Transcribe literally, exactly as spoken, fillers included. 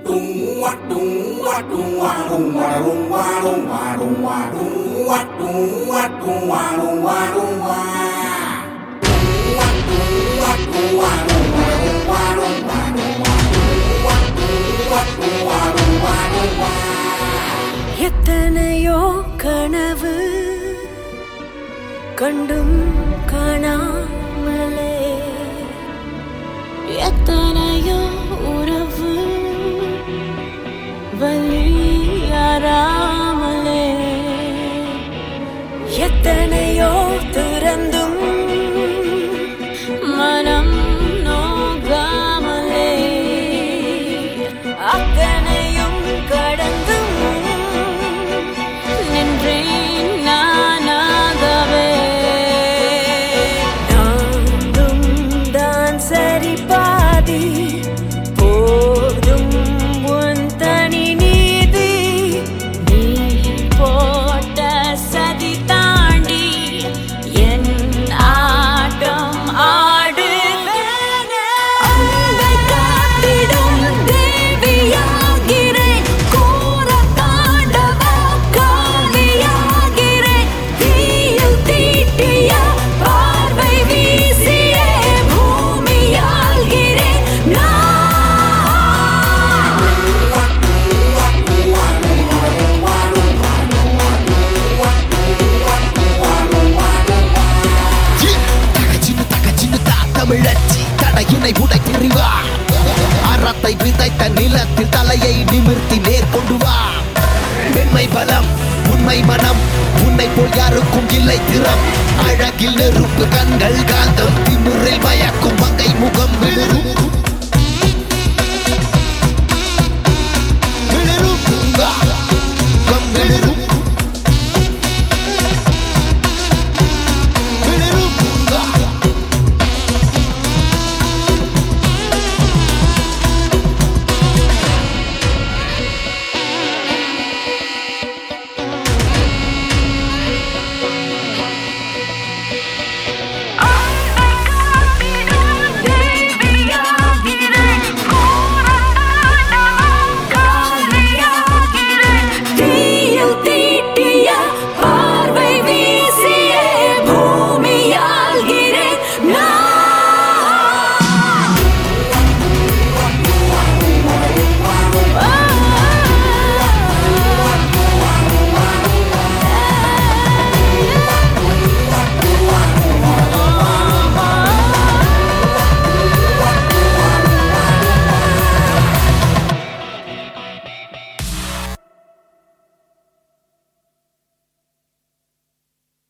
எத்தனையோ கனவு கண்டும் காணாமலே எத்தனையோ உறவு வலியாராமலே எத்தனையோ திறந்தும் மனம் நோகாமலே அத்தனையும் கடந்தும் நின்றேன் நானாகவே நானும் தான் சரி பாதி போதும் உன் தனி நீதி நீ போட்ட சதி தாண்டி என் ஆட்டம் ஆடுவேனே அன்பை காத்திடும் தேவியாகிறேன் கோர தாண்டவ காவியாகிறேன் தீயில் தீட்டிய பார்வை வீசியே பூமியாகிறேன் நான் தகச்சின்னு தகச்சின்னு தான் தமிழச்சி தடையினை உடைத்தெறிவா அறத்தை விதைத்த நிலத்தில் தலையை நிமிர்த்தி நேர்கொண்டு வா பெண்மை பலம் உண்மை மனம் உன்னை போல் யாருக்கும் இல்லை திறம் அழகில் நெருப்பு கண்கள் காந்தம் திமிரில் மயக்கும்